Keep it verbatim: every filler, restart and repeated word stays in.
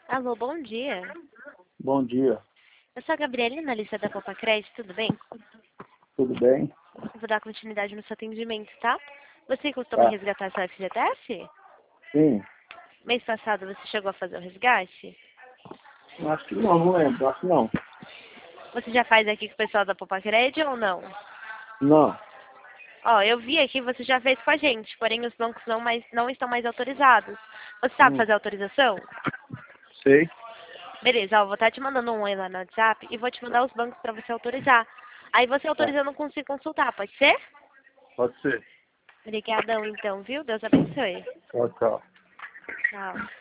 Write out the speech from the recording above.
Alô, bom dia. Bom dia, Eu sou a Gabriela, na lista da Copa Crédito, tudo bem? tudo bem? Vou dar continuidade no seu atendimento, tá? Você costuma Tá. resgatar seu F G T S? Sim, Mês passado você chegou a fazer o resgate? acho que não, não lembro, acho que não. Você já faz aqui com o pessoal da Copa Crédito ou não? Não, Ó, eu vi aqui que você já fez com a gente, porém os bancos não, mais, não estão mais autorizados. Você sabe hum, fazer a autorização? sei, Beleza, ó, vou estar te mandando um oi lá no WhatsApp e vou te mandar os bancos para você autorizar. Aí você tá, autorizando consigo consultar, pode ser? pode ser. Obrigadão então, viu? Deus abençoe. Tchau, tchau. Tchau.